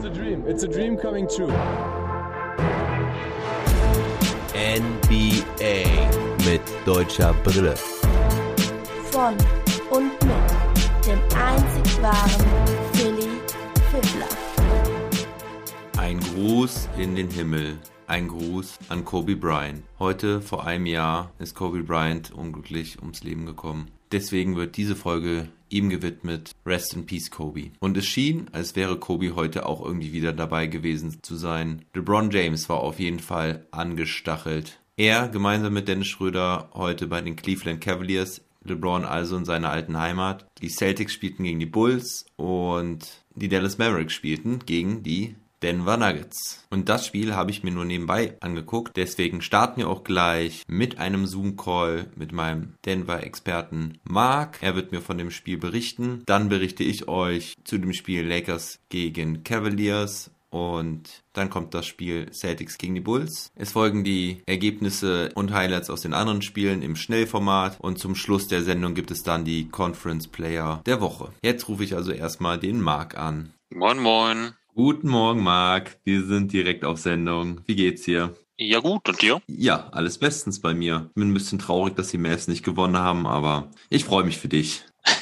a dream. It's a dream coming true. NBA mit deutscher Brille. Von und mit dem einzig wahren Philly Fiddler. Ein Gruß in den Himmel. Ein Gruß an Kobe Bryant. Heute, vor einem Jahr, ist Kobe Bryant unglücklich ums Leben gekommen. Deswegen wird diese Folge ihm gewidmet. Rest in Peace, Kobe. Und es schien, als wäre Kobe heute auch irgendwie wieder dabei gewesen zu sein. LeBron James war auf jeden Fall angestachelt. Er, gemeinsam mit Dennis Schröder, heute bei den Cleveland Cavaliers. LeBron also in seiner alten Heimat. Die Celtics spielten gegen die Bulls und die Dallas Mavericks spielten gegen die Denver Nuggets. Und das Spiel habe ich mir nur nebenbei angeguckt. Deswegen starten wir auch gleich mit einem Zoom-Call mit meinem Denver-Experten Marc. Er wird mir von dem Spiel berichten. Dann berichte ich euch zu dem Spiel Lakers gegen Cavaliers. Und dann kommt das Spiel Celtics gegen die Bulls. Es folgen die Ergebnisse und Highlights aus den anderen Spielen im Schnellformat. Und zum Schluss der Sendung gibt es dann die Conference Player der Woche. Jetzt rufe ich also erstmal den Marc an. Moin, moin. Guten Morgen, Marc. Wir sind direkt auf Sendung. Wie geht's dir? Ja gut, und dir? Ja, alles bestens bei mir. Ich bin ein bisschen traurig, dass die Mavs nicht gewonnen haben, aber ich freue mich für dich.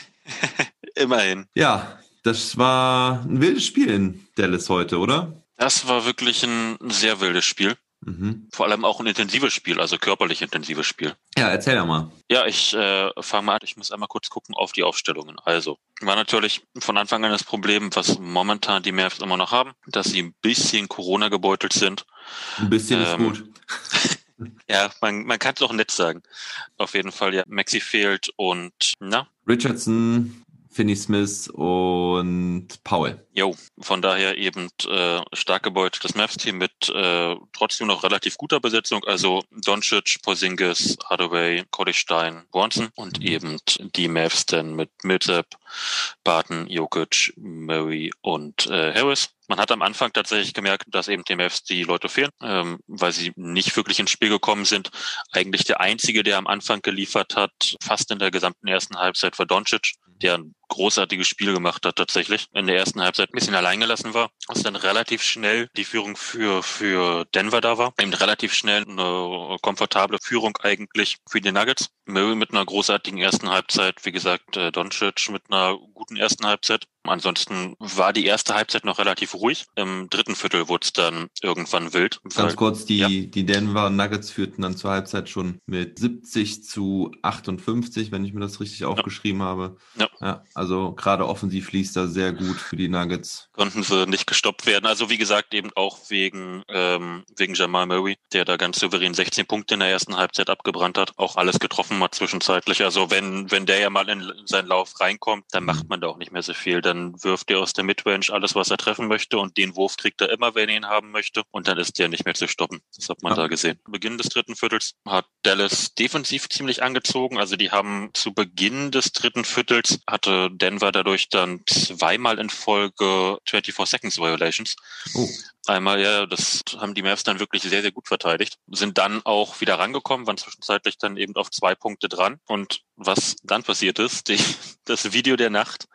Immerhin. Ja, das war ein wildes Spiel in Dallas heute, oder? Das war wirklich ein sehr wildes Spiel. Vor allem auch ein intensives Spiel, also körperlich intensives Spiel. Ja, erzähl doch mal. Ja, ich fange mal an. Ich muss einmal kurz gucken auf die Aufstellungen. Also, war natürlich von Anfang an das Problem, was momentan die Mavs immer noch haben, dass sie ein bisschen Corona gebeutelt sind. Ein bisschen ist gut. Ja, man kann es auch nett sagen. Auf jeden Fall, ja, Maxi fehlt und, Richardson, Finney-Smith und Powell. Jo, von daher eben stark gebeuteltes Mavs-Team mit trotzdem noch relativ guter Besetzung. Also Doncic, Porzingis, Hardaway, Cody Stein, Bronson und eben die Mavs dann mit Millsap, Barton, Jokic, Murray und Harris. Man hat am Anfang tatsächlich gemerkt, dass eben den Mavs die Leute fehlen, weil sie nicht wirklich ins Spiel gekommen sind. Eigentlich der Einzige, der am Anfang geliefert hat, fast in der gesamten ersten Halbzeit, war Doncic, der ein großartiges Spiel gemacht hat tatsächlich. In der ersten Halbzeit ein bisschen allein gelassen war, als dann relativ schnell die Führung für Denver da war. Eben relativ schnell eine komfortable Führung eigentlich für die Nuggets. Murray mit einer großartigen ersten Halbzeit, wie gesagt, Doncic mit einer guten ersten Halbzeit. Ansonsten war die erste Halbzeit noch relativ ruhig. Im dritten Viertel wurde es dann irgendwann wild. Ganz kurz, die Denver Nuggets führten dann zur Halbzeit schon mit 70-58, wenn ich mir das richtig aufgeschrieben habe. Ja, also gerade offensiv lief da sehr gut für die Nuggets. Konnten sie nicht gestoppt werden. Also wie gesagt, eben auch wegen Jamal Murray, der da ganz souverän 16 Punkte in der ersten Halbzeit abgebrannt hat. Auch alles getroffen hat zwischenzeitlich. Also wenn der ja mal in seinen Lauf reinkommt, dann macht man da auch nicht mehr so viel. Dann wirft er aus der Midrange alles, was er treffen möchte, und den Wurf kriegt er immer, wenn er ihn haben möchte, und dann ist der nicht mehr zu stoppen. Das hat man da gesehen. Zu Beginn des dritten Viertels hat Dallas defensiv ziemlich angezogen. Also die haben zu Beginn des dritten Viertels hatte Denver dadurch dann zweimal in Folge 24 Seconds Violations. Oh. Einmal, ja, das haben die Mavs dann wirklich sehr, sehr gut verteidigt. Sind dann auch wieder rangekommen, waren zwischenzeitlich dann eben auf 2 Punkte dran. Und was dann passiert ist, das Video der Nacht,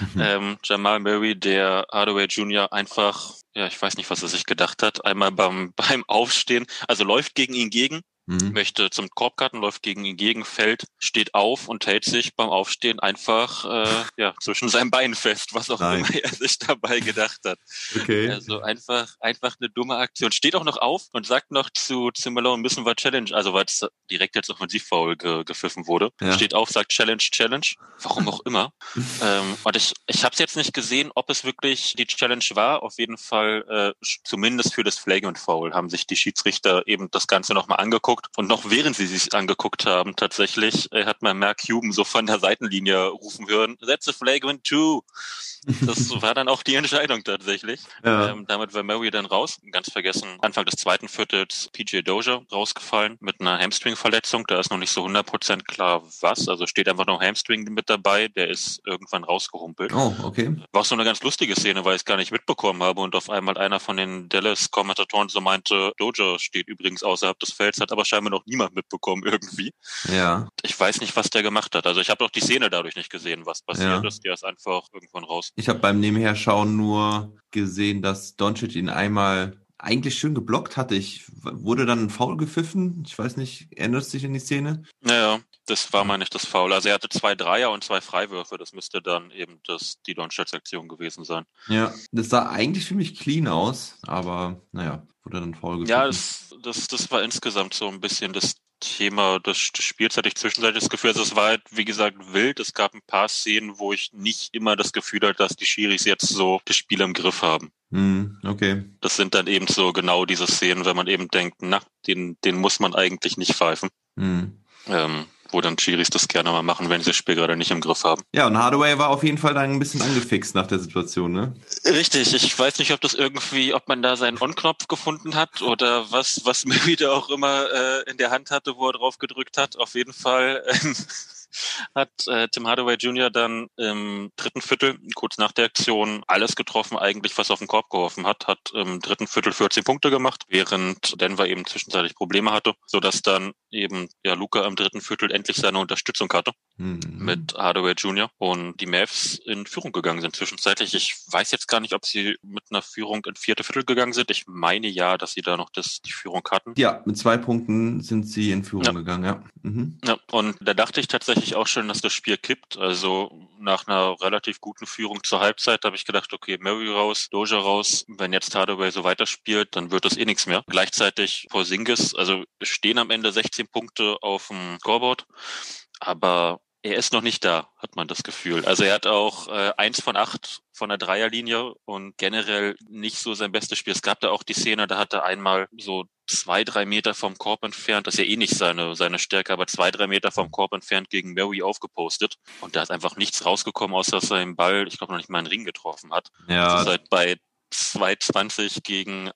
Jamal Murray, der Hardaway Jr. einfach, ja, ich weiß nicht, was er sich gedacht hat, einmal beim Aufstehen, also läuft gegen ihn gegen, möchte zum Korb cutten, läuft gegen ihn gegen, fällt, steht auf und hält sich beim Aufstehen einfach zwischen seinen Beinen fest, was auch immer er sich dabei gedacht hat. Okay. Also einfach eine dumme Aktion. Steht auch noch auf und sagt noch zu Malone, müssen wir Challenge, also weil es direkt als Offensivfoul gepfiffen wurde. Ja. Steht auf, sagt Challenge, warum auch immer. Und ich habe es jetzt nicht gesehen, ob es wirklich die Challenge war. Auf jeden Fall zumindest für das Flagrant Foul haben sich die Schiedsrichter eben das Ganze nochmal angeguckt. Und noch während sie sich angeguckt haben, tatsächlich, hat man Mark Cuban so von der Seitenlinie rufen hören, that's a flagrant 2. Das war dann auch die Entscheidung tatsächlich. Ja. Damit war Murray dann raus. Ganz vergessen, Anfang des zweiten Viertels PJ Dozier rausgefallen mit einer Hamstring-Verletzung. Da ist noch nicht so 100% klar was. Also steht einfach noch Hamstring mit dabei. Der ist irgendwann rausgehumpelt. Oh, okay. War auch so eine ganz lustige Szene, weil ich es gar nicht mitbekommen habe und auf einmal einer von den Dallas-Kommentatoren so meinte, Dozier steht übrigens außerhalb des Felds, hat aber scheinbar noch niemand mitbekommen irgendwie. Ja. Ich weiß nicht, was der gemacht hat. Also ich habe auch die Szene dadurch nicht gesehen, was passiert Ja. ist. Der ist einfach irgendwann raus. Ich habe beim Nebenherschauen nur gesehen, dass Doncic ihn einmal eigentlich schön geblockt hatte. Wurde dann ein Foul gepfiffen. Ich weiß nicht, erinnerst du dich an die Szene? Naja, das war mal nicht das Foul. Also er hatte 2 Dreier und 2 Freiwürfe. Das müsste dann eben die Doncic-Aktion gewesen sein. Ja, das sah eigentlich für mich clean aus, aber naja, wurde dann Foul gepfiffen. Ja, das war insgesamt so ein bisschen das Thema des Spiels, hatte ich zwischenzeitlich das Gefühl, also es war halt, wie gesagt, wild. Es gab ein paar Szenen, wo ich nicht immer das Gefühl hatte, dass die Schiris jetzt so das Spiel im Griff haben. Okay. Das sind dann eben so genau diese Szenen, wenn man eben denkt, na, den muss man eigentlich nicht pfeifen. Wo dann Schiris das gerne mal machen, wenn sie das Spiel gerade nicht im Griff haben. Ja, und Hardaway war auf jeden Fall dann ein bisschen angefixt nach der Situation, ne? Richtig, ich weiß nicht, ob man da seinen On-Knopf gefunden hat oder was Murray da auch immer in der Hand hatte, wo er drauf gedrückt hat. Auf jeden Fall hat Tim Hardaway Jr. dann im dritten Viertel, kurz nach der Aktion, alles getroffen, eigentlich was auf den Korb geworfen hat im dritten Viertel 14 Punkte gemacht, während Denver eben zwischenzeitlich Probleme hatte, sodass dann eben Luka im dritten Viertel endlich seine Unterstützung hatte mit Hardaway Jr. und die Mavs in Führung gegangen sind zwischenzeitlich. Ich weiß jetzt gar nicht, ob sie mit einer Führung in vierte Viertel gegangen sind. Ich meine ja, dass sie da noch die Führung hatten. Ja, mit 2 Punkten sind sie in Führung gegangen, ja. Ja, und da dachte ich tatsächlich auch schon, dass das Spiel kippt. Also nach einer relativ guten Führung zur Halbzeit habe ich gedacht, okay, Murray raus, Dozier raus. Wenn jetzt Hardaway so weiterspielt, dann wird das eh nichts mehr. Gleichzeitig Porzingis, also stehen am Ende 16 Punkte auf dem Scoreboard, aber er ist noch nicht da, hat man das Gefühl. Also er hat auch 1 von 8 von der Dreierlinie und generell nicht so sein bestes Spiel. Es gab da auch die Szene, da hat er einmal so 2-3 Meter vom Korb entfernt, das ist ja eh nicht seine Stärke, aber 2-3 Meter vom Korb entfernt gegen Murray aufgepostet. Und da ist einfach nichts rausgekommen, außer dass er den Ball, ich glaube, noch nicht mal einen Ring getroffen hat. Ja. Das ist halt bei 2,20 gegen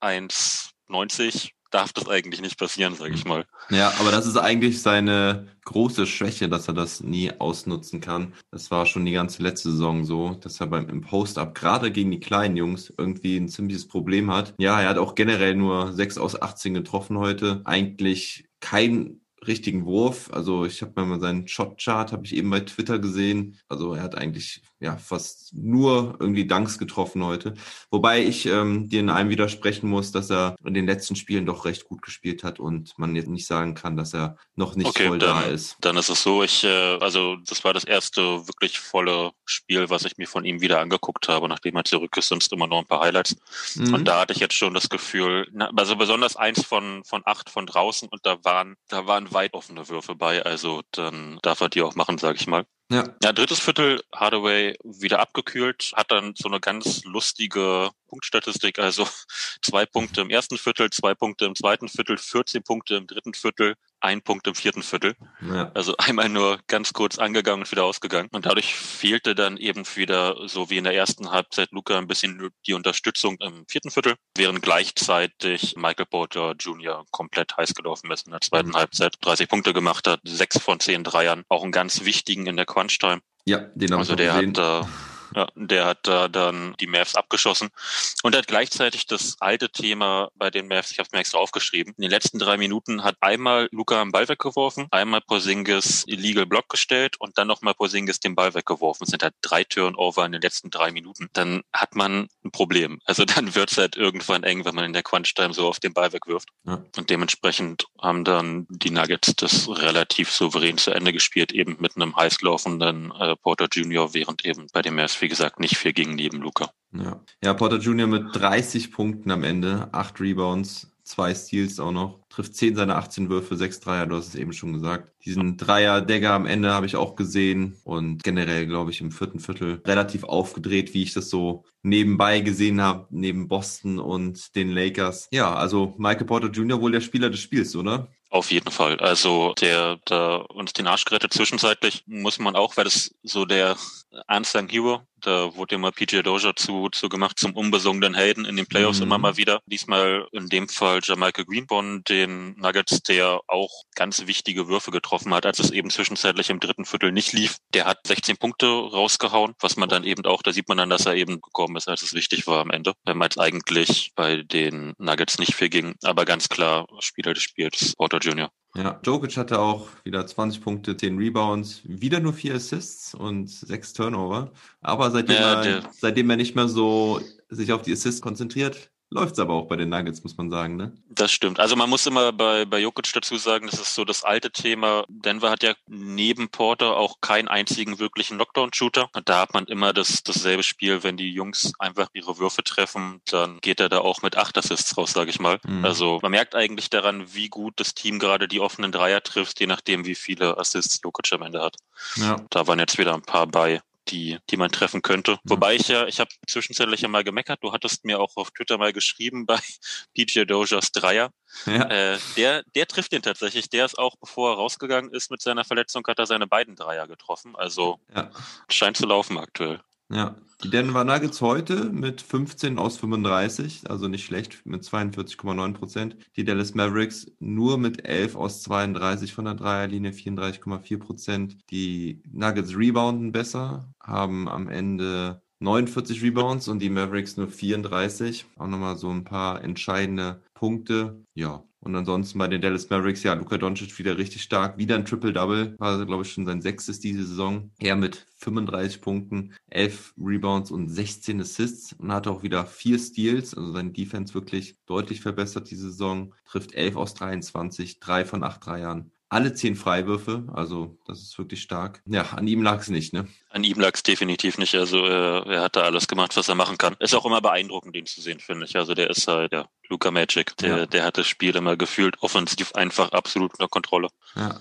1,90 darf das eigentlich nicht passieren, sage ich mal. Ja, aber das ist eigentlich seine große Schwäche, dass er das nie ausnutzen kann. Das war schon die ganze letzte Saison so, dass er im Post-Up gerade gegen die kleinen Jungs irgendwie ein ziemliches Problem hat. Ja, er hat auch generell nur 6 aus 18 getroffen heute. Eigentlich kein richtigen Wurf. Also ich habe mal seinen Shot-Chart, habe ich eben bei Twitter gesehen. Also er hat eigentlich fast nur irgendwie Dunks getroffen heute. Wobei ich dir in einem widersprechen muss, dass er in den letzten Spielen doch recht gut gespielt hat und man jetzt nicht sagen kann, dass er noch nicht voll da ist. Dann ist es so, also das war das erste wirklich volle Spiel, was ich mir von ihm wieder angeguckt habe, nachdem er zurück ist, sonst immer nur ein paar Highlights. Und da hatte ich jetzt schon das Gefühl, also besonders 1 von 8 von draußen und da waren weit offene Würfe bei, also dann darf er die auch machen, sage ich mal. Ja, drittes Viertel, Hardaway wieder abgekühlt, hat dann so eine ganz lustige Punktstatistik, also 2 Punkte im ersten Viertel, 2 Punkte im zweiten Viertel, 14 Punkte im dritten Viertel, 1 Punkt im vierten Viertel. Ja. Also einmal nur ganz kurz angegangen und wieder ausgegangen. Und dadurch fehlte dann eben wieder, so wie in der ersten Halbzeit, Luka ein bisschen die Unterstützung im vierten Viertel, während gleichzeitig Michael Porter Jr. komplett heiß gelaufen ist in der zweiten Halbzeit, 30 Punkte gemacht hat, 6 von 10 Dreiern, auch einen ganz wichtigen in der Crunch-Time. Ja, den haben wir gesehen. Der hat da dann die Mavs abgeschossen und hat gleichzeitig das alte Thema bei den Mavs, ich habe es mir extra aufgeschrieben, in den letzten 3 Minuten hat einmal Luka einen Ball weggeworfen, einmal Porzingis Illegal Block gestellt und dann nochmal Porzingis den Ball weggeworfen. Es sind halt 3 Turnover in den letzten 3 Minuten. Dann hat man ein Problem. Also dann wird es halt irgendwann eng, wenn man in der Crunch-Time so auf den Ball wegwirft. Ja. Und dementsprechend haben dann die Nuggets das relativ souverän zu Ende gespielt, eben mit einem heiß laufenden Porter Jr., während eben bei den Mavs, wie gesagt, nicht viel ging neben Luka. Ja, Porter Jr. mit 30 Punkten am Ende, 8 Rebounds, 2 Steals auch noch, trifft 10 seiner 18 Würfe, 6 Dreier, du hast es eben schon gesagt. Diesen Dreier-Dagger am Ende habe ich auch gesehen und generell, glaube ich, im vierten Viertel relativ aufgedreht, wie ich das so nebenbei gesehen habe, neben Boston und den Lakers. Ja, also Michael Porter Jr. wohl der Spieler des Spiels, oder? Auf jeden Fall. Also der da uns den Arsch gerettet zwischenzeitlich, muss man auch, weil das so der Unsung Hero Da wurde ja mal PJ Dozier zu gemacht zum unbesungenen Helden in den Playoffs immer mal wieder. Diesmal in dem Fall JaMychal Green von den Nuggets, der auch ganz wichtige Würfe getroffen hat, als es eben zwischenzeitlich im dritten Viertel nicht lief. Der hat 16 Punkte rausgehauen, was man dann eben auch, da sieht man dann, dass er eben gekommen ist, als es wichtig war am Ende. Als eigentlich bei den Nuggets nicht viel ging, aber ganz klar Spieler des Spiels, Porter Jr. Ja, Jokic hatte auch wieder 20 Punkte, 10 Rebounds, wieder nur 4 Assists und 6 Turnover. Aber seitdem er nicht mehr so sich auf die Assists konzentriert, läuft's aber auch bei den Nuggets, muss man sagen, ne? Das stimmt. Also man muss immer bei Jokic dazu sagen, das ist so das alte Thema. Denver hat ja neben Porter auch keinen einzigen wirklichen Knockdown-Shooter. Und da hat man immer dasselbe Spiel, wenn die Jungs einfach ihre Würfe treffen, dann geht er da auch mit 8 Assists raus, sage ich mal. Also man merkt eigentlich daran, wie gut das Team gerade die offenen Dreier trifft, je nachdem, wie viele Assists Jokic am Ende hat. Ja. Da waren jetzt wieder ein paar bei, die man treffen könnte. Wobei ich habe zwischenzeitlich mal gemeckert, du hattest mir auch auf Twitter mal geschrieben bei PJ Doziers Dreier. Ja. Der trifft den tatsächlich. Der ist auch, bevor er rausgegangen ist mit seiner Verletzung, hat er seine beiden Dreier getroffen. Also scheint zu laufen aktuell. Ja, die Denver Nuggets heute mit 15 aus 35, also nicht schlecht, mit 42,9%. Die Dallas Mavericks nur mit 11 aus 32 von der Dreierlinie, 34,4%. Die Nuggets rebounden besser, haben am Ende 49 Rebounds und die Mavericks nur 34. Auch nochmal so ein paar entscheidende Punkte. Ja, und ansonsten bei den Dallas Mavericks, ja, Luka Doncic wieder richtig stark. Wieder ein Triple-Double, war, glaube ich, schon sein 6. diese Saison. Er mit 35 Punkten, 11 Rebounds und 16 Assists und hatte auch wieder 4 Steals. Also seine Defense wirklich deutlich verbessert diese Saison. Trifft 11 aus 23, 3 von 8 Dreiern. Alle 10 Freiwürfe, also das ist wirklich stark. Ja, an ihm lag es nicht, ne? An ihm lag es definitiv nicht. Also er hat da alles gemacht, was er machen kann. Ist auch immer beeindruckend, ihn zu sehen, finde ich. Also der ist halt, ja, Luka Magic. Der hat das Spiel immer gefühlt offensiv einfach absolut unter Kontrolle.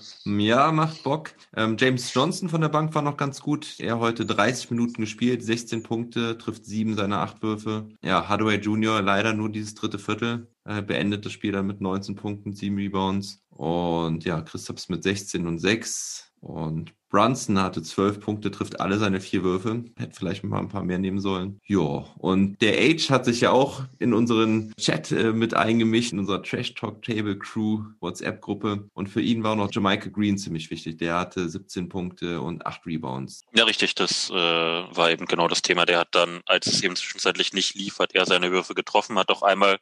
Ja, macht Bock. James Johnson von der Bank war noch ganz gut. Er heute 30 Minuten gespielt, 16 Punkte, trifft 7 seiner 8 Würfe. Ja, Hardaway Jr. leider nur dieses dritte Viertel. Beendet das Spiel dann mit 19 Punkten, 7 Rebounds. Und ja, Kristaps mit 16 und 6. Und Brunson hatte 12 Punkte, trifft alle seine 4 Würfe. Hätte vielleicht mal ein paar mehr nehmen sollen. Ja, und der Age hat sich ja auch in unseren Chat mit eingemischt, in unserer Trash Talk Table Crew WhatsApp-Gruppe. Und für ihn war noch JaMychal Green ziemlich wichtig. Der hatte 17 Punkte und 8 Rebounds. Ja, richtig. Das war eben genau das Thema. Der hat dann, als es eben zwischenzeitlich nicht lief, hat er seine Würfe getroffen, hat auch einmal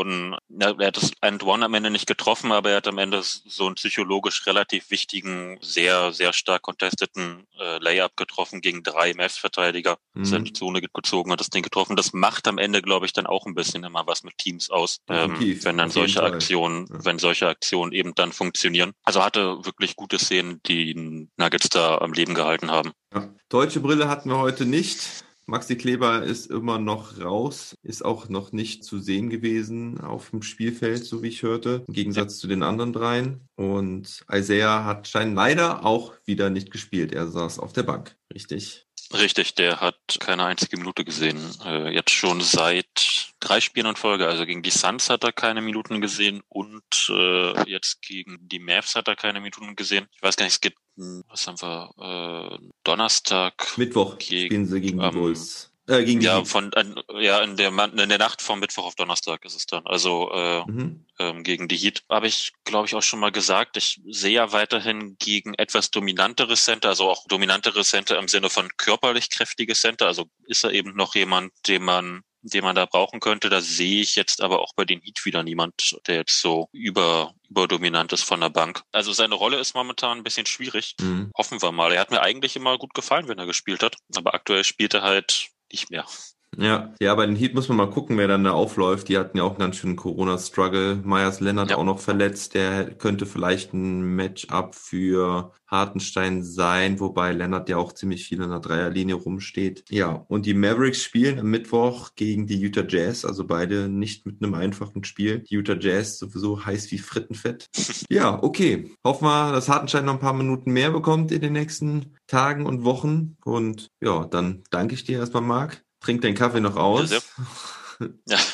er hat das And-One am Ende nicht getroffen, aber er hat am Ende so einen psychologisch relativ wichtigen, sehr, sehr stark contesteten Layup getroffen gegen 3 Mavs-Verteidiger. Ist in die Zone gezogen, hat das Ding getroffen. Das macht am Ende, glaube ich, dann auch ein bisschen immer was mit Teams aus, wenn dann solche Aktionen eben dann funktionieren. Also hatte wirklich gute Szenen, die Nuggets da am Leben gehalten haben. Ja. Deutsche Brille hatten wir heute nicht. Maxi Kleber ist immer noch raus, ist auch noch nicht zu sehen gewesen auf dem Spielfeld, so wie ich hörte, im Gegensatz zu den anderen dreien. Und Isaiah hat leider auch wieder nicht gespielt. Er saß auf der Bank, richtig? Richtig, der hat keine einzige Minute gesehen. Jetzt schon seit 3 Spielen in Folge. Also gegen die Suns hat er keine Minuten gesehen und jetzt gegen die Mavs hat er keine Minuten gesehen. Ich weiß gar nicht, es gibt, was haben wir, Donnerstag. Mittwoch spielen sie gegen die Bulls. Gegen die Heat. In der Nacht vom Mittwoch auf Donnerstag ist es dann. Also gegen die Heat. Habe ich, glaube ich, auch schon mal gesagt. Ich sehe ja weiterhin gegen etwas dominantere Center, also auch dominantere Center im Sinne von körperlich kräftige Center. Also ist er eben noch jemand, den man da brauchen könnte. Da sehe ich jetzt aber auch bei den Heat wieder niemand, der jetzt so überdominant ist von der Bank. Also seine Rolle ist momentan ein bisschen schwierig. Hoffen wir mal. Er hat mir eigentlich immer gut gefallen, wenn er gespielt hat. Aber aktuell spielt er halt nicht mehr. Ja, bei den Heat muss man mal gucken, wer dann da aufläuft. Die hatten ja auch einen ganz schönen Corona-Struggle. Myers Leonard auch noch verletzt. Der könnte vielleicht ein Matchup für Hartenstein sein, wobei Leonard ja auch ziemlich viel in der Dreierlinie rumsteht. Ja, und die Mavericks spielen am Mittwoch gegen die Utah Jazz, also beide nicht mit einem einfachen Spiel. Die Utah Jazz sowieso heiß wie Frittenfett. Ja, okay. Hoffen wir, dass Hartenstein noch ein paar Minuten mehr bekommt in den nächsten Tagen und Wochen. Und ja, dann danke ich dir erstmal, Marc. Trink deinen Kaffee noch aus. Ja, ich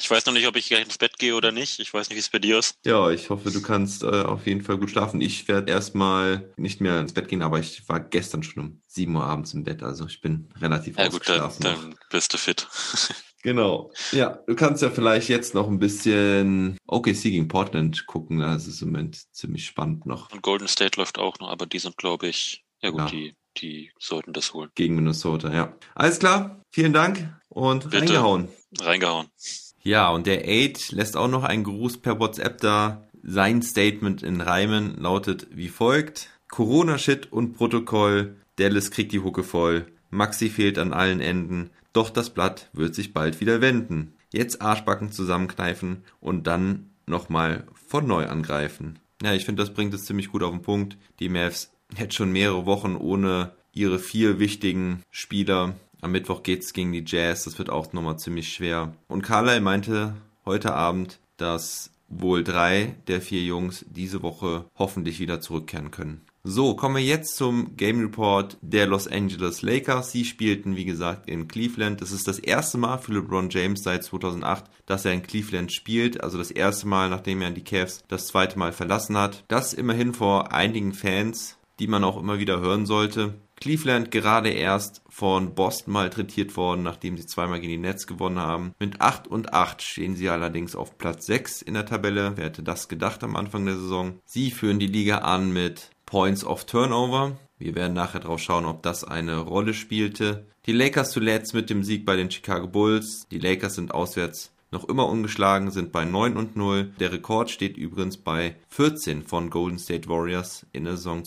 Ich weiß noch nicht, ob ich gleich ins Bett gehe oder nicht. Ich weiß nicht, wie es bei dir ist. Ja, ich hoffe, du kannst auf jeden Fall gut schlafen. Ich werde erstmal nicht mehr ins Bett gehen, aber ich war gestern schon um 7 Uhr abends im Bett, also ich bin relativ ausgeschlafen. Dann bist du fit. Genau. Ja, du kannst ja vielleicht jetzt noch ein bisschen OKC gegen Portland gucken. Das ist im Moment ziemlich spannend noch. Und Golden State läuft auch noch, aber die sind, glaube ich, ja gut, Ja. die sollten das holen. Gegen Minnesota, ja. Alles klar, vielen Dank und Bitte. reingehauen. Ja, und der 8 lässt auch noch einen Gruß per WhatsApp da. Sein Statement in Reimen lautet wie folgt: Corona-Shit und Protokoll, Dallas kriegt die Hucke voll, Maxi fehlt an allen Enden, doch das Blatt wird sich bald wieder wenden. Jetzt Arschbacken zusammenkneifen und dann nochmal von neu angreifen. Ja, ich finde, das bringt es ziemlich gut auf den Punkt. Die Mavs hätten schon mehrere Wochen ohne ihre 4 wichtigen Spieler. Am Mittwoch geht's gegen die Jazz, das wird auch nochmal ziemlich schwer. Und Carlisle meinte heute Abend, dass wohl 3 der 4 Jungs diese Woche hoffentlich wieder zurückkehren können. So, kommen wir jetzt zum Game Report der Los Angeles Lakers. Sie spielten, wie gesagt, in Cleveland. Das ist das erste Mal für LeBron James seit 2008, dass er in Cleveland spielt. Also das erste Mal, nachdem er die Cavs das zweite Mal verlassen hat. Das immerhin vor einigen Fans, die man auch immer wieder hören sollte. Cleveland gerade erst von Boston malträtiert worden, nachdem sie zweimal gegen die Nets gewonnen haben. Mit 8-8 stehen sie allerdings auf Platz 6 in der Tabelle. Wer hätte das gedacht am Anfang der Saison? Sie führen die Liga an mit Points of Turnover. Wir werden nachher drauf schauen, ob das eine Rolle spielte. Die Lakers zuletzt mit dem Sieg bei den Chicago Bulls. Die Lakers sind auswärts noch immer ungeschlagen, sind bei 9-0. Der Rekord steht übrigens bei 14 von Golden State Warriors in der Saison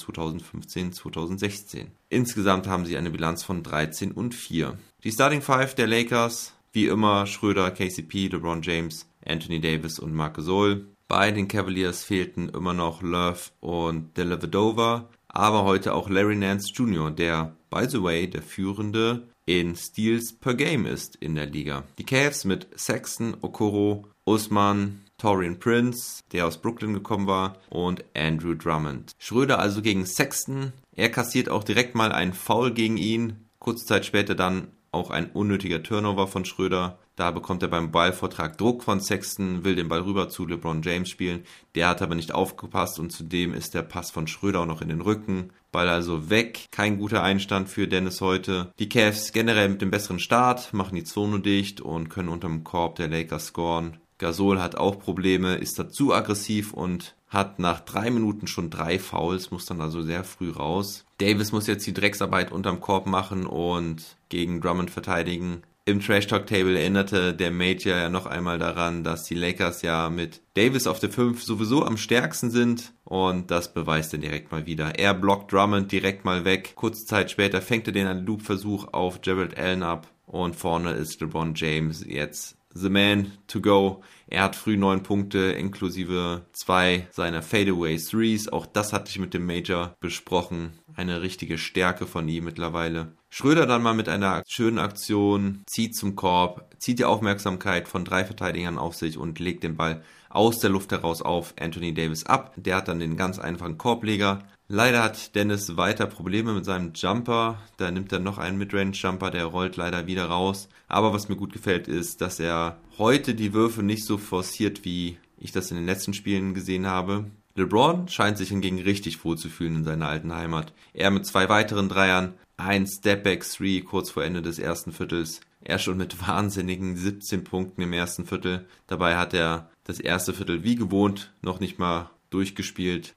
2015-2016. Insgesamt haben sie eine Bilanz von 13-4. Die Starting Five der Lakers, wie immer Schröder, KCP, LeBron James, Anthony Davis und Marc Gasol. Bei den Cavaliers fehlten immer noch Love und Dellavedova, aber heute auch Larry Nance Jr., der, by the way, der Führende in Steals per Game ist in der Liga. Die Cavs mit Sexton, Okoro, Usman, Taurean Prince, der aus Brooklyn gekommen war, und Andrew Drummond. Schröder also gegen Sexton. Er kassiert auch direkt mal einen Foul gegen ihn. Kurze Zeit später dann auch ein unnötiger Turnover von Schröder. Da bekommt er beim Ballvortrag Druck von Sexton, will den Ball rüber zu LeBron James spielen. Der hat aber nicht aufgepasst und zudem ist der Pass von Schröder auch noch in den Rücken. Ball also weg. Kein guter Einstand für Dennis heute. Die Cavs generell mit dem besseren Start, machen die Zone dicht und können unterm Korb der Lakers scoren. Gasol hat auch Probleme, ist da zu aggressiv und hat nach 3 Minuten schon 3 Fouls, muss dann also sehr früh raus. Davis muss jetzt die Drecksarbeit unterm Korb machen und gegen Drummond verteidigen. Im Trash Talk Table erinnerte der Major ja noch einmal daran, dass die Lakers ja mit Davis auf der 5 sowieso am stärksten sind und das beweist er direkt mal wieder. Er blockt Drummond direkt mal weg. Kurze Zeit später fängt er den Loop-Versuch auf Jarrett Allen ab und vorne ist LeBron James jetzt the man to go. Er hat früh 9 Punkte inklusive 2 seiner Fadeaway Threes. Auch das hatte ich mit dem Major besprochen. Eine richtige Stärke von ihm mittlerweile. Schröder dann mal mit einer schönen Aktion, zieht zum Korb, zieht die Aufmerksamkeit von 3 Verteidigern auf sich und legt den Ball aus der Luft heraus auf Anthony Davis ab. Der hat dann den ganz einfachen Korbleger. Leider hat Dennis weiter Probleme mit seinem Jumper. Da nimmt er noch einen Midrange-Jumper, der rollt leider wieder raus. Aber was mir gut gefällt ist, dass er heute die Würfe nicht so forciert, wie ich das in den letzten Spielen gesehen habe. LeBron scheint sich hingegen richtig wohl zu fühlen in seiner alten Heimat. Er mit 2 weiteren Dreiern, ein Stepback-3 kurz vor Ende des ersten Viertels. Er schon mit wahnsinnigen 17 Punkten im ersten Viertel. Dabei hat er das erste Viertel wie gewohnt noch nicht mal durchgespielt.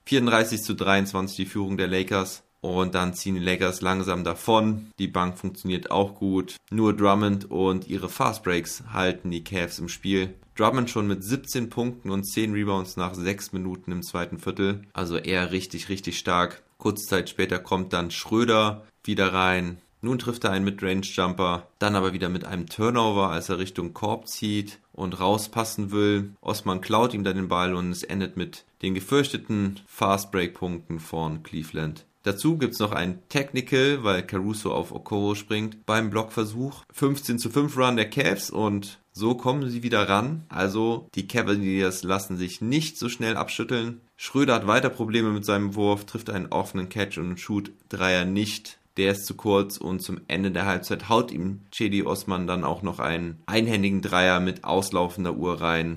34-23 die Führung der Lakers. Und dann ziehen die Lakers langsam davon. Die Bank funktioniert auch gut. Nur Drummond und ihre Fastbreaks halten die Cavs im Spiel. Drummond schon mit 17 Punkten und 10 Rebounds nach 6 Minuten im zweiten Viertel. Also eher richtig, richtig stark. Kurze Zeit später kommt dann Schröder wieder rein. Nun trifft er einen Midrange-Jumper, dann aber wieder mit einem Turnover, als er Richtung Korb zieht und rauspassen will. Osman klaut ihm dann den Ball und es endet mit den gefürchteten Fast-Break-Punkten von Cleveland. Dazu gibt's noch ein Technical, weil Caruso auf Okoro springt beim Blockversuch. 15-5 Run der Cavs und so kommen sie wieder ran. Also die Cavaliers lassen sich nicht so schnell abschütteln. Schröder hat weiter Probleme mit seinem Wurf, trifft einen offenen Catch und Shoot Dreier nicht. der ist zu kurz und zum Ende der Halbzeit haut ihm Cedi Osman dann auch noch einen einhändigen Dreier mit auslaufender Uhr rein.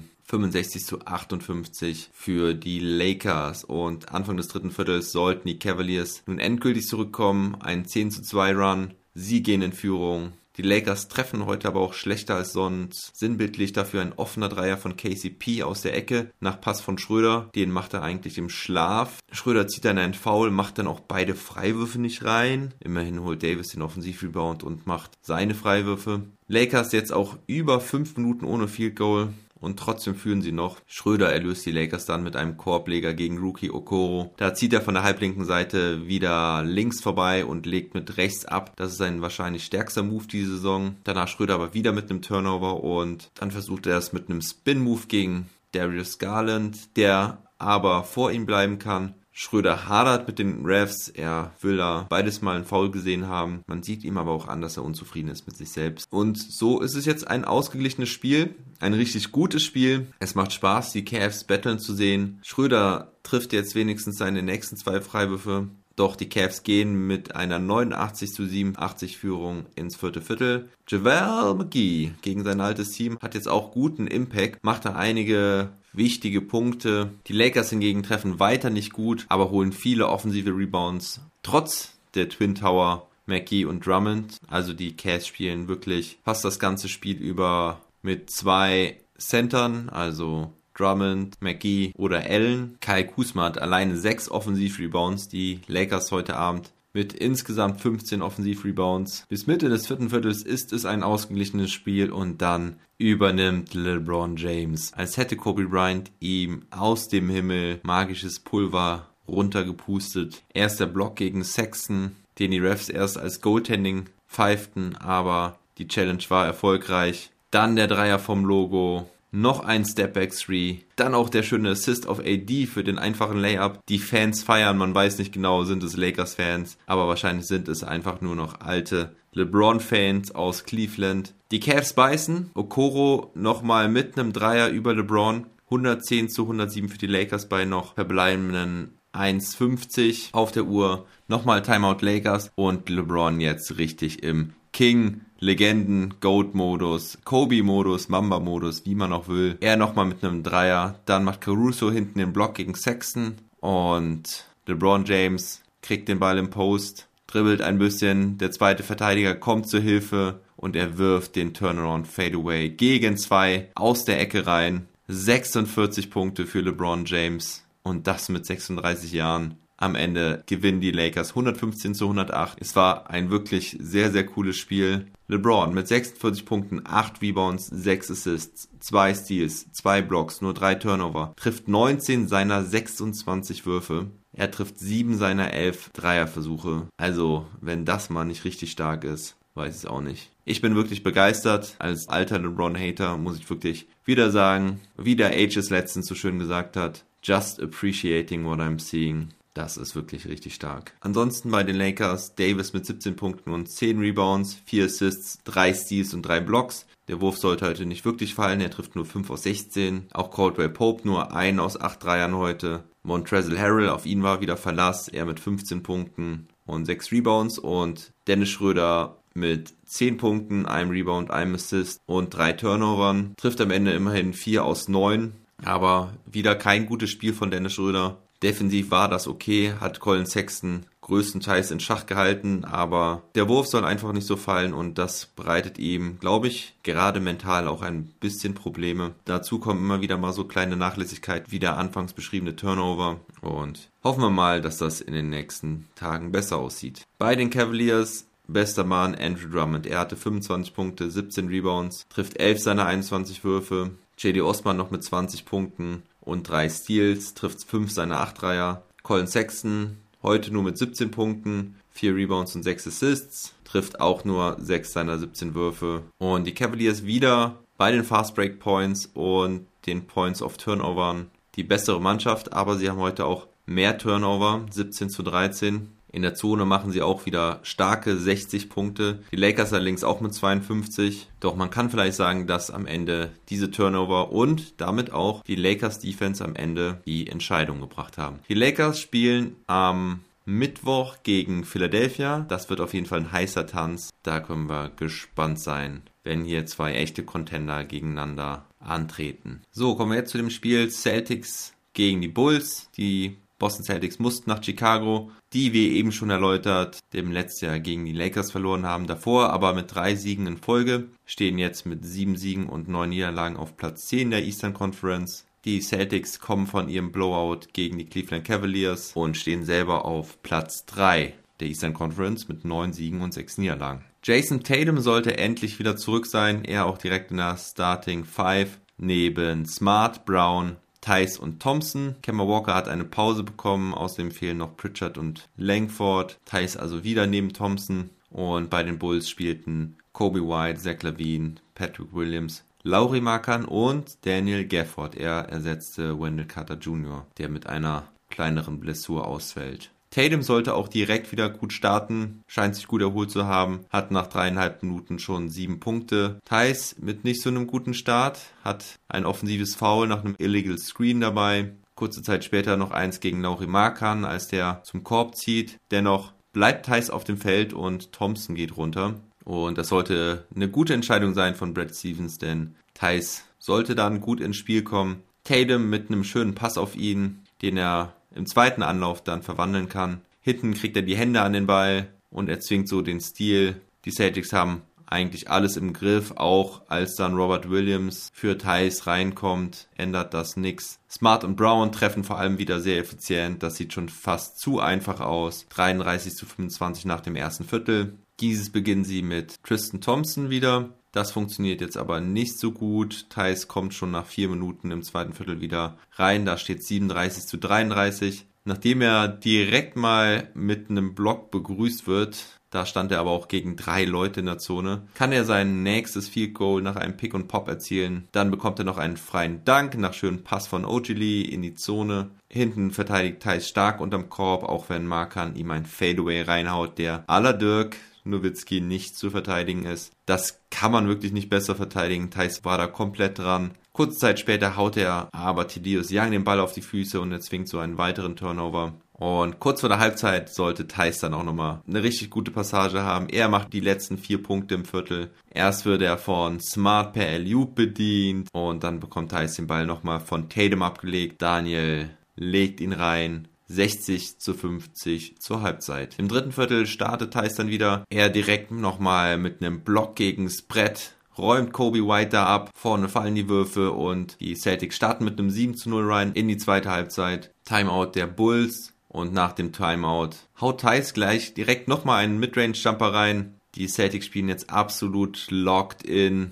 65-58 für die Lakers und Anfang des dritten Viertels sollten die Cavaliers nun endgültig zurückkommen. Ein 10-2 Run, sie gehen in Führung. Die Lakers treffen heute aber auch schlechter als sonst. Sinnbildlich dafür ein offener Dreier von KCP aus der Ecke nach Pass von Schröder. Den macht er eigentlich im Schlaf. Schröder zieht dann einen Foul, macht dann auch beide Freiwürfe nicht rein. Immerhin holt Davis den Offensivrebound und macht seine Freiwürfe. Lakers jetzt auch über 5 Minuten ohne Field Goal. Und trotzdem führen sie noch. Schröder erlöst die Lakers dann mit einem Korbleger gegen Rookie Okoro. Da zieht er von der halblinken Seite wieder links vorbei und legt mit rechts ab. Das ist sein wahrscheinlich stärkster Move diese Saison. Danach Schröder aber wieder mit einem Turnover und dann versucht er es mit einem Spin-Move gegen Darius Garland, der aber vor ihm bleiben kann. Schröder hadert mit den Refs, er will da beides mal einen Foul gesehen haben. Man sieht ihm aber auch an, dass er unzufrieden ist mit sich selbst. Und so ist es jetzt ein ausgeglichenes Spiel, ein richtig gutes Spiel. Es macht Spaß, die Cavs battlen zu sehen. Schröder trifft jetzt wenigstens seine nächsten 2 Freiwürfe. Doch die Cavs gehen mit einer 89-87 Führung ins vierte Viertel. JaVale McGee gegen sein altes Team hat jetzt auch guten Impact, macht da einige wichtige Punkte. Die Lakers hingegen treffen weiter nicht gut, aber holen viele offensive Rebounds. Trotz der Twin Tower, McGee und Drummond. Also die Cavs spielen wirklich fast das ganze Spiel über mit 2 Centern, also Drummond, McGee oder Allen. Kyle Kuzma hat alleine 6 Offensiv-Rebounds. Die Lakers heute Abend mit insgesamt 15 Offensiv-Rebounds. Bis Mitte des vierten Viertels ist es ein ausgeglichenes Spiel und dann übernimmt LeBron James. Als hätte Kobe Bryant ihm aus dem Himmel magisches Pulver runtergepustet. Erster Block gegen Sexton, den die Refs erst als Goaltending pfeiften, aber die Challenge war erfolgreich. Dann der Dreier vom Logo. Noch ein Stepback-3, dann auch der schöne Assist auf AD für den einfachen Layup. Die Fans feiern, man weiß nicht genau, sind es Lakers-Fans, aber wahrscheinlich sind es einfach nur noch alte LeBron-Fans aus Cleveland. Die Cavs beißen, Okoro nochmal mit einem Dreier über LeBron, 110-107 für die Lakers bei noch verbleibenden 1,50 auf der Uhr. Nochmal Timeout Lakers und LeBron jetzt richtig im King, Legenden, Goat-Modus, Kobe-Modus, Mamba-Modus, wie man auch will. Er nochmal mit einem Dreier. Dann macht Caruso hinten den Block gegen Sexton. Und LeBron James kriegt den Ball im Post, dribbelt ein bisschen. Der zweite Verteidiger kommt zur Hilfe und er wirft den Turnaround Fadeaway gegen 2 aus der Ecke rein. 46 Punkte für LeBron James. Und das mit 36 Jahren. Am Ende gewinnen die Lakers 115-108. Es war ein wirklich sehr, sehr cooles Spiel. LeBron mit 46 Punkten, 8 Rebounds, 6 Assists, 2 Steals, 2 Blocks, nur 3 Turnover. Trifft 19 seiner 26 Würfe. Er trifft 7 seiner 11 Dreierversuche. Also, wenn das mal nicht richtig stark ist, weiß ich es auch nicht. Ich bin wirklich begeistert. Als alter LeBron-Hater muss ich wirklich wieder sagen, wie der Ages letztens so schön gesagt hat, just appreciating what I'm seeing. Das ist wirklich richtig stark. Ansonsten bei den Lakers, Davis mit 17 Punkten und 10 Rebounds, 4 Assists, 3 Steals und 3 Blocks. Der Wurf sollte heute nicht wirklich fallen, er trifft nur 5 aus 16. Auch Caldwell Pope nur 1 aus 8 Dreiern heute. Montrezl Harrell, auf ihn war wieder Verlass, er mit 15 Punkten und 6 Rebounds. Und Dennis Schröder mit 10 Punkten, einem Rebound, einem Assist und 3 Turnovern. Trifft am Ende immerhin 4 aus 9. Aber wieder kein gutes Spiel von Dennis Schröder. Defensiv war das okay, hat Colin Sexton größtenteils in Schach gehalten, aber der Wurf soll einfach nicht so fallen und das bereitet ihm, glaube ich, gerade mental auch ein bisschen Probleme. Dazu kommen immer wieder mal so kleine Nachlässigkeit wie der anfangs beschriebene Turnover und hoffen wir mal, dass das in den nächsten Tagen besser aussieht. Bei den Cavaliers bester Mann Andrew Drummond. Er hatte 25 Punkte, 17 Rebounds, trifft 11 seiner 21 Würfe. Cedi Osman noch mit 20 Punkten und 3 Steals, trifft 5 seiner 8 Dreier. Colin Sexton heute nur mit 17 Punkten, 4 Rebounds und 6 Assists, trifft auch nur 6 seiner 17 Würfe. Und die Cavaliers wieder bei den Fast Break Points und den Points of Turnovern die bessere Mannschaft, aber sie haben heute auch mehr Turnover, 17-13. In der Zone machen sie auch wieder starke 60 Punkte. Die Lakers allerdings auch mit 52. Doch man kann vielleicht sagen, dass am Ende diese Turnover und damit auch die Lakers Defense am Ende die Entscheidung gebracht haben. Die Lakers spielen am Mittwoch gegen Philadelphia. Das wird auf jeden Fall ein heißer Tanz. Da können wir gespannt sein, wenn hier 2 echte Contender gegeneinander antreten. So, kommen wir jetzt zu dem Spiel Celtics gegen die Bulls. Die Boston Celtics mussten nach Chicago, die, wie eben schon erläutert, dem letzten Jahr gegen die Lakers verloren haben. Davor aber mit 3 Siegen in Folge, stehen jetzt mit 7 Siegen und 9 Niederlagen auf Platz 10 der Eastern Conference. Die Celtics kommen von ihrem Blowout gegen die Cleveland Cavaliers und stehen selber auf Platz 3 der Eastern Conference mit 9 Siegen und 6 Niederlagen. Jason Tatum sollte endlich wieder zurück sein, er auch direkt in der Starting 5 neben Smart, Brown, Theis und Thompson. Kemba Walker hat eine Pause bekommen, außerdem fehlen noch Pritchard und Langford. Theis also wieder neben Thompson. Und bei den Bulls spielten Kobe White, Zach LaVine, Patrick Williams, Lauri Markkanen und Daniel Gafford. Er ersetzte Wendell Carter Jr., der mit einer kleineren Blessur ausfällt. Tatum sollte auch direkt wieder gut starten, scheint sich gut erholt zu haben, hat nach 3,5 Minuten schon 7 Punkte. Theis mit nicht so einem guten Start, hat ein offensives Foul nach einem Illegal Screen dabei. Kurze Zeit später noch eins gegen Lauri Markkanen, als der zum Korb zieht. Dennoch bleibt Theis auf dem Feld und Thompson geht runter. Und das sollte eine gute Entscheidung sein von Brad Stevens, denn Theis sollte dann gut ins Spiel kommen. Tatum mit einem schönen Pass auf ihn, den er im zweiten Anlauf dann verwandeln kann. Hinten kriegt er die Hände an den Ball und erzwingt so den Steal. Die Celtics haben eigentlich alles im Griff, auch als dann Robert Williams für Theis reinkommt, ändert das nix. Smart und Brown treffen vor allem wieder sehr effizient, das sieht schon fast zu einfach aus. 33-25 nach dem ersten Viertel. Dieses beginnen sie mit Tristan Thompson wieder. Das funktioniert jetzt aber nicht so gut. Theis kommt schon nach 4 Minuten im zweiten Viertel wieder rein. Da steht 37-33. Nachdem er direkt mal mit einem Block begrüßt wird, da stand er aber auch gegen 3 Leute in der Zone, kann er sein nächstes Field Goal nach einem Pick und Pop erzielen. Dann bekommt er noch einen freien Dunk nach schönem Pass von Ogilvy in die Zone. Hinten verteidigt Theis stark unterm Korb, auch wenn Markkanen ihm ein Fadeaway reinhaut, der à la Dirk Nowitzki nicht zu verteidigen ist. Das kann man wirklich nicht besser verteidigen. Theis war da komplett dran. Kurze Zeit später haut er aber Thaddeus Young den Ball auf die Füße und erzwingt so einen weiteren Turnover. Und kurz vor der Halbzeit sollte Theis dann auch nochmal eine richtig gute Passage haben. Er macht die letzten 4 Punkte im Viertel. Erst wird er von Smart per Alley-oop bedient und dann bekommt Theis den Ball nochmal von Tatum abgelegt. Daniel legt ihn rein. 60-50 zur Halbzeit. Im dritten Viertel startet Theis dann wieder. Er direkt nochmal mit einem Block gegens Brett, räumt Kobe White da ab. Vorne fallen die Würfe und die Celtics starten mit einem 7-0 rein in die zweite Halbzeit. Timeout der Bulls und nach dem Timeout haut Theis gleich direkt nochmal einen Midrange-Jumper rein. Die Celtics spielen jetzt absolut locked in.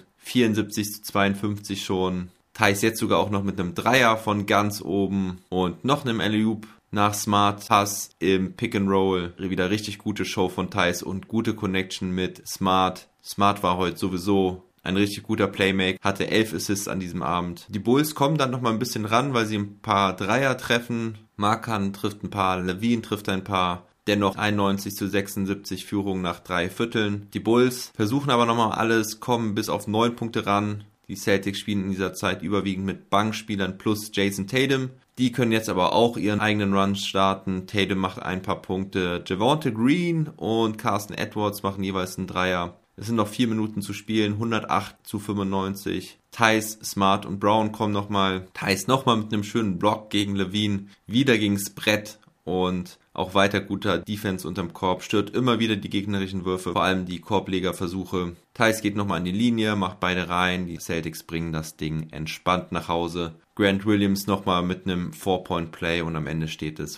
74-52 schon. Theis jetzt sogar auch noch mit einem Dreier von ganz oben und noch einem Alley-oop nach Smart Pass im Pick and Roll. Wieder richtig gute Show von Theis und gute Connection mit Smart. Smart war heute sowieso ein richtig guter Playmaker, hatte 11 Assists an diesem Abend. Die Bulls kommen dann nochmal ein bisschen ran, weil sie ein paar Dreier treffen. Markkanen trifft ein paar, LaVine trifft ein paar. Dennoch 91-76 Führung nach 3 Vierteln. Die Bulls versuchen aber nochmal alles, kommen bis auf 9 Punkte ran. Die Celtics spielen in dieser Zeit überwiegend mit Bankspielern plus Jason Tatum. Die können jetzt aber auch ihren eigenen Run starten. Tatum macht ein paar Punkte. Javonte Green und Carson Edwards machen jeweils einen Dreier. Es sind noch 4 Minuten zu spielen. 108-95. Theis, Smart und Brown kommen nochmal. Theis nochmal mit einem schönen Block gegen LaVine. Wieder gegens Brett. Und auch weiter guter Defense unterm Korb, stört immer wieder die gegnerischen Würfe, vor allem die Korblegerversuche. Theis geht nochmal an die Linie, macht beide rein, die Celtics bringen das Ding entspannt nach Hause. Grant Williams nochmal mit einem 4-Point-Play und am Ende steht es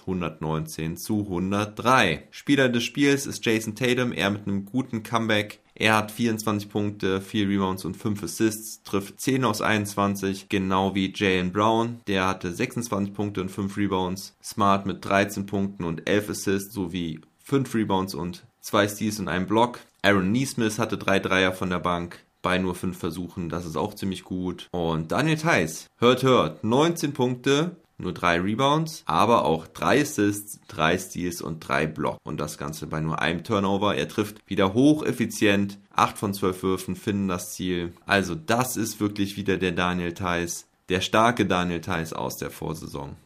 119-103. Spieler des Spiels ist Jason Tatum, er mit einem guten Comeback. Er hat 24 Punkte, 4 Rebounds und 5 Assists, trifft 10 aus 21, genau wie Jaylen Brown. Der hatte 26 Punkte und 5 Rebounds. Smart mit 13 Punkten und 11 Assists sowie 5 Rebounds und 2 Steals und einen Block. Aaron Nesmith hatte 3 Dreier von der Bank bei nur 5 Versuchen, das ist auch ziemlich gut. Und Daniel Theis, hört, 19 Punkte, nur 3 Rebounds, aber auch 3 Assists, 3 Steals und 3 Blocks. Und das Ganze bei nur einem Turnover. Er trifft wieder hocheffizient. 8 von 12 Würfen finden das Ziel. Also das ist wirklich wieder der Daniel Theis, der starke Daniel Theis aus der Vorsaison.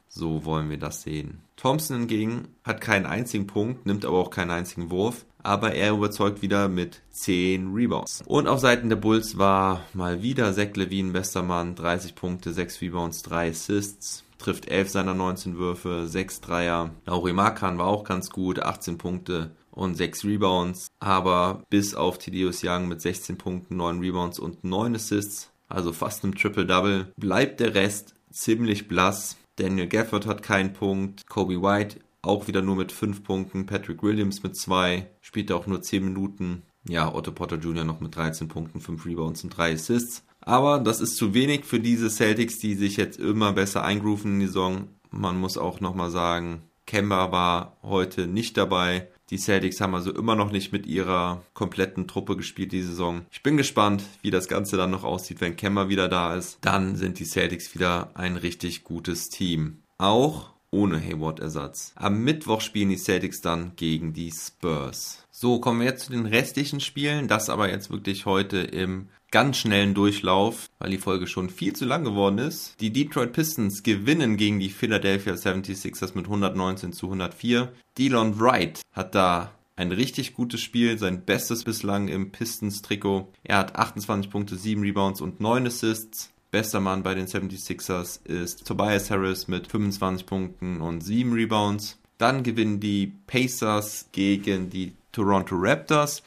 So wollen wir das sehen. Thompson hingegen hat keinen einzigen Punkt, nimmt aber auch keinen einzigen Wurf. Aber er überzeugt wieder mit 10 Rebounds. Und auf Seiten der Bulls war mal wieder Zach LaVine bester Mann. 30 Punkte, 6 Rebounds, 3 Assists. Trifft 11 seiner 19 Würfe, 6 Dreier. Lauri Markkanen war auch ganz gut, 18 Punkte und 6 Rebounds. Aber bis auf Thaddeus Young mit 16 Punkten, 9 Rebounds und 9 Assists, also fast einem Triple-Double, bleibt der Rest ziemlich blass. Daniel Gafford hat keinen Punkt, Kobe White auch wieder nur mit 5 Punkten, Patrick Williams mit 2, spielte auch nur 10 Minuten. Ja, Otto Porter Jr. noch mit 13 Punkten, 5 Rebounds und 3 Assists. Aber das ist zu wenig für diese Celtics, die sich jetzt immer besser eingrooven in die Saison. Man muss auch nochmal sagen, Kemba war heute nicht dabei. Die Celtics haben also immer noch nicht mit ihrer kompletten Truppe gespielt die Saison. Ich bin gespannt, wie das Ganze dann noch aussieht, wenn Kemba wieder da ist. Dann sind die Celtics wieder ein richtig gutes Team. Auch ohne Hayward-Ersatz. Am Mittwoch spielen die Celtics dann gegen die Spurs. So, kommen wir jetzt zu den restlichen Spielen. Das aber jetzt wirklich heute im ganz schnellen Durchlauf, weil die Folge schon viel zu lang geworden ist. Die Detroit Pistons gewinnen gegen die Philadelphia 76ers mit 119-104. Delon Wright hat da ein richtig gutes Spiel, sein bestes bislang im Pistons-Trikot. Er hat 28 Punkte, 7 Rebounds und 9 Assists. Bester Mann bei den 76ers ist Tobias Harris mit 25 Punkten und 7 Rebounds. Dann gewinnen die Pacers gegen die Toronto Raptors.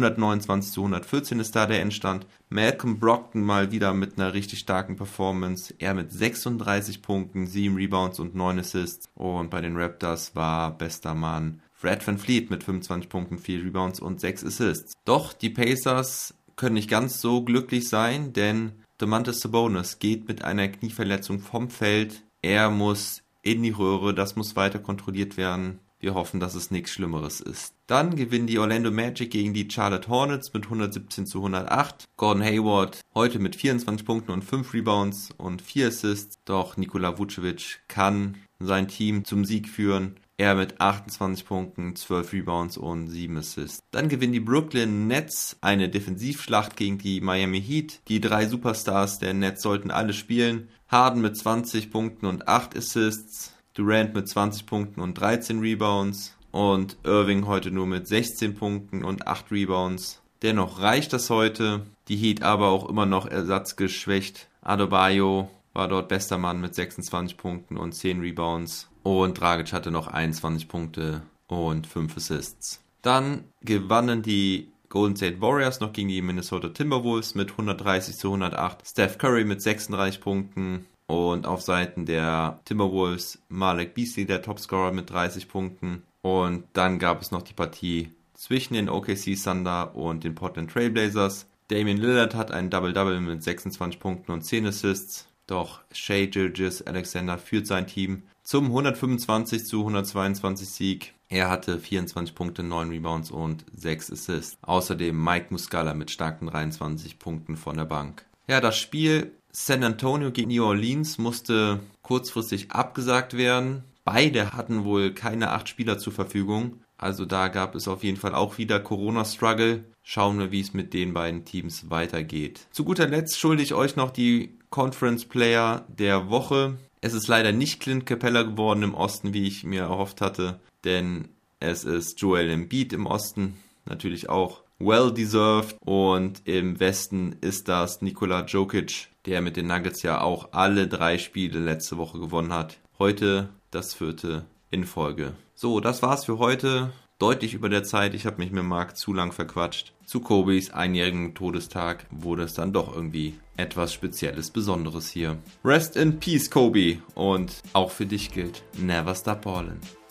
129-114 ist da der Endstand. Malcolm Brogdon mal wieder mit einer richtig starken Performance. Er mit 36 Punkten, 7 Rebounds und 9 Assists. Und bei den Raptors war bester Mann Fred VanVleet mit 25 Punkten, 4 Rebounds und 6 Assists. Doch die Pacers können nicht ganz so glücklich sein, denn Domantas Sabonis geht mit einer Knieverletzung vom Feld. Er muss in die Röhre, das muss weiter kontrolliert werden. Wir hoffen, dass es nichts Schlimmeres ist. Dann gewinnen die Orlando Magic gegen die Charlotte Hornets mit 117-108. Gordon Hayward heute mit 24 Punkten und 5 Rebounds und 4 Assists. Doch Nikola Vucevic kann sein Team zum Sieg führen. Er mit 28 Punkten, 12 Rebounds und 7 Assists. Dann gewinnen die Brooklyn Nets eine Defensivschlacht gegen die Miami Heat. Die 3 Superstars der Nets sollten alle spielen. Harden mit 20 Punkten und 8 Assists. Durant mit 20 Punkten und 13 Rebounds und Irving heute nur mit 16 Punkten und 8 Rebounds. Dennoch reicht das heute. Die Heat aber auch immer noch ersatzgeschwächt. Adebayo war dort bester Mann mit 26 Punkten und 10 Rebounds. Und Dragic hatte noch 21 Punkte und 5 Assists. Dann gewannen die Golden State Warriors noch gegen die Minnesota Timberwolves mit 130-108. Steph Curry mit 36 Punkten. Und auf Seiten der Timberwolves Malik Beasley, der Topscorer mit 30 Punkten. Und dann gab es noch die Partie zwischen den OKC Thunder und den Portland Trail Blazers. Damian Lillard hat ein Double-Double mit 26 Punkten und 10 Assists. Doch Shai Gilgeous-Alexander führt sein Team zum 125-122 Sieg. Er hatte 24 Punkte, 9 Rebounds und 6 Assists. Außerdem Mike Muscala mit starken 23 Punkten von der Bank. Ja, das Spiel San Antonio gegen New Orleans musste kurzfristig abgesagt werden. Beide hatten wohl keine 8 Spieler zur Verfügung. Also da gab es auf jeden Fall auch wieder Corona-Struggle. Schauen wir, wie es mit den beiden Teams weitergeht. Zu guter Letzt schulde ich euch noch die Conference Player der Woche. Es ist leider nicht Clint Capella geworden im Osten, wie ich mir erhofft hatte. Denn es ist Joel Embiid im Osten. Natürlich auch well deserved. Und im Westen ist das Nikola Jokic, der mit den Nuggets ja auch alle 3 Spiele letzte Woche gewonnen hat. Heute das 4. in Folge. So, das war's für heute. Deutlich über der Zeit. Ich habe mich mit Marc zu lang verquatscht. Zu Kobes einjährigen Todestag wurde es dann doch irgendwie etwas Spezielles, Besonderes hier. Rest in Peace, Kobe. Und auch für dich gilt, never stop ballin'.